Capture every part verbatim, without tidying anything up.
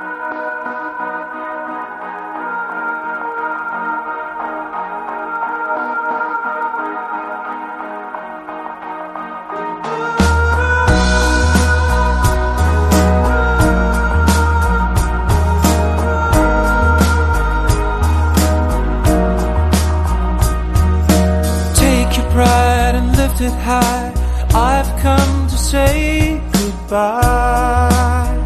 It high, I've come to say goodbye.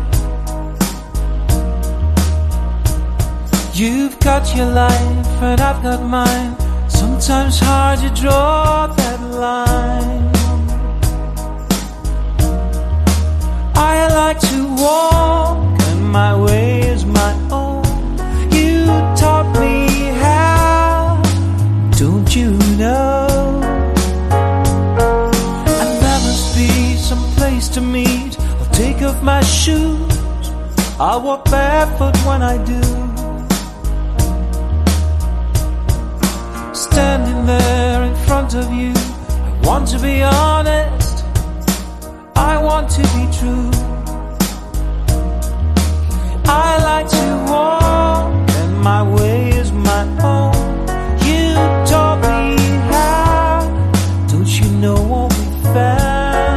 You've got your life and I've got mine. Sometimes hard to draw that line. I like to walk and my way is my own. You taught me how, don't you know? To meet, I'll take off my shoes, I'll walk barefoot when I do. Standing there in front of you, I want to be honest, I want to be true. I like to walk and my way is my own. You taught me how, don't you know what we found?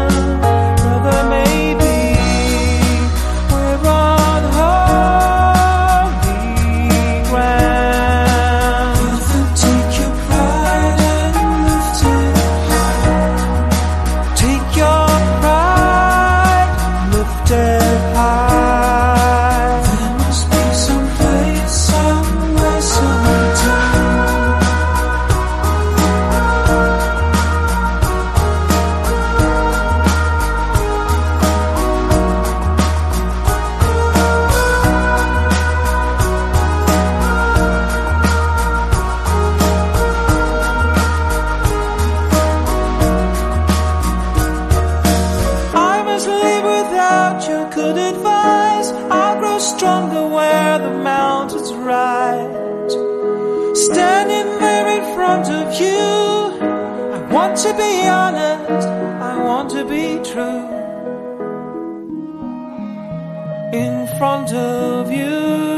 To be honest, I want to be true. In front of you.